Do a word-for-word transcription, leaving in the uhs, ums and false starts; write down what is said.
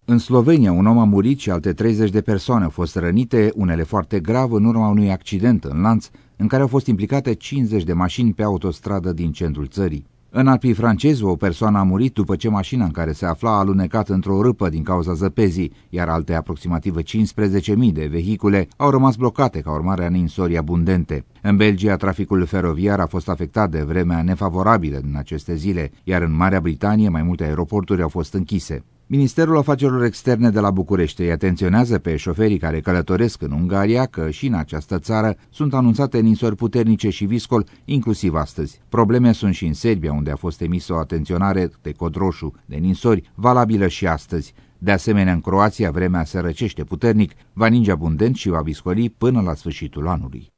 În Slovenia, un om a murit și alte treizeci de persoane au fost rănite, unele foarte grav, în urma unui accident în lanț, în care au fost implicate cincizeci de mașini pe autostradă din centrul țării. În Alpii francezi, o persoană a murit după ce mașina în care se afla a alunecat într-o râpă din cauza zăpezii, iar alte aproximativ cincisprezece mii de vehicule au rămas blocate ca urmare a ninsorii abundente. În Belgia, traficul feroviar a fost afectat de vremea nefavorabilă din aceste zile, iar în Marea Britanie mai multe aeroporturi au fost închise. Ministerul Afacerilor Externe de la București îi atenționează pe șoferii care călătoresc în Ungaria că și în această țară sunt anunțate ninsori puternice și viscol, inclusiv astăzi. Probleme sunt și în Serbia, unde a fost emisă o atenționare de cod roșu de ninsori, valabilă și astăzi. De asemenea, în Croația vremea se răcește puternic, va ninge abundent și va viscoli până la sfârșitul anului.